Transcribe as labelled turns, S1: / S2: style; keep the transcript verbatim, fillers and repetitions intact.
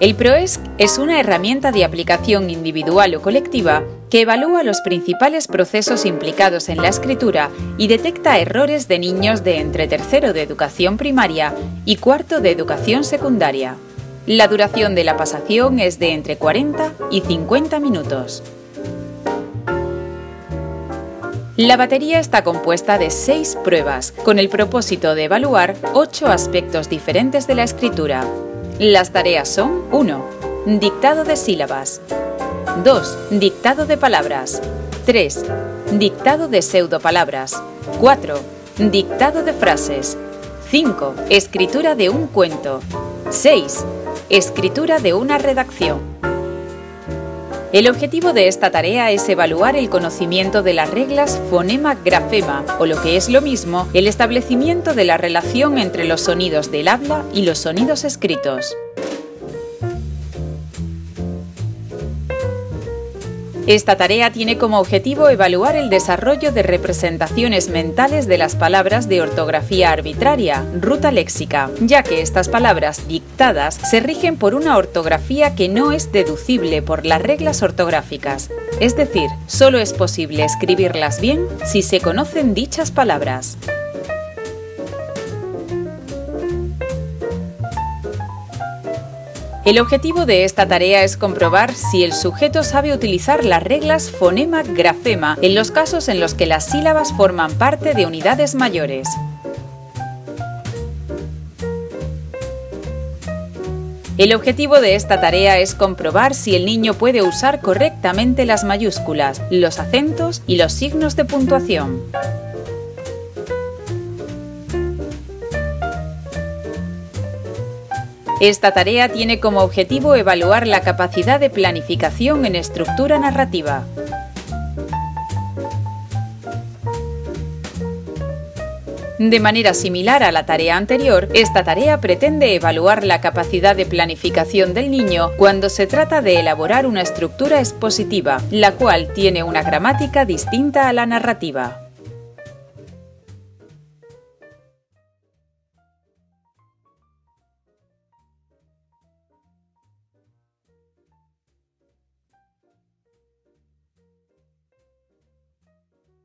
S1: El PROESC es una herramienta de aplicación individual o colectiva que evalúa los principales procesos implicados en la escritura y detecta errores de niños de entre tercero de educación primaria y cuarto de educación secundaria. La duración de la pasación es de entre cuarenta y cincuenta minutos. La batería está compuesta de seis pruebas, con el propósito de evaluar ocho aspectos diferentes de la escritura. Las tareas son uno. Dictado de sílabas. dos. Dictado de palabras. tres. Dictado de pseudopalabras. cuatro. Dictado de frases. cinco. Escritura de un cuento. seis. Escritura de una redacción. El objetivo de esta tarea es evaluar el conocimiento de las reglas fonema-grafema, o lo que es lo mismo, el establecimiento de la relación entre los sonidos del habla y los sonidos escritos. Esta tarea tiene como objetivo evaluar el desarrollo de representaciones mentales de las palabras de ortografía arbitraria, ruta léxica, ya que estas palabras dictadas se rigen por una ortografía que no es deducible por las reglas ortográficas, es decir, solo es posible escribirlas bien si se conocen dichas palabras. El objetivo de esta tarea es comprobar si el sujeto sabe utilizar las reglas fonema-grafema en los casos en los que las sílabas forman parte de unidades mayores. El objetivo de esta tarea es comprobar si el niño puede usar correctamente las mayúsculas, los acentos y los signos de puntuación. Esta tarea tiene como objetivo evaluar la capacidad de planificación en estructura narrativa. De manera similar a la tarea anterior, esta tarea pretende evaluar la capacidad de planificación del niño cuando se trata de elaborar una estructura expositiva, la cual tiene una gramática distinta a la narrativa.